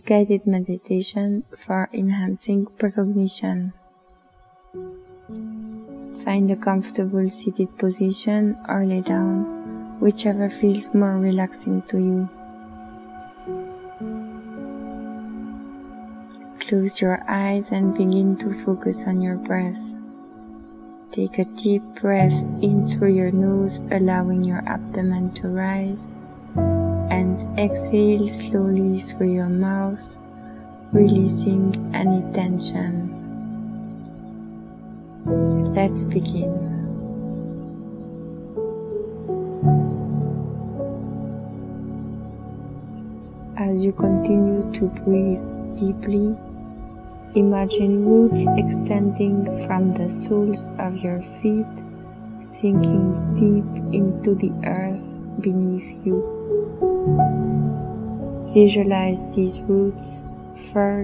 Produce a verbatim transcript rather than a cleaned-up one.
guided meditation for enhancing precognition. Find a comfortable seated position or lay down, whichever feels more relaxing to you. Close your eyes and begin to focus on your breath. Take a deep breath in through your nose, allowing your abdomen to rise, and exhale slowly through your mouth, releasing any tension. Let's begin. As you continue to breathe deeply, imagine roots extending from the soles of your feet, sinking deep into the earth beneath you. Visualize these roots first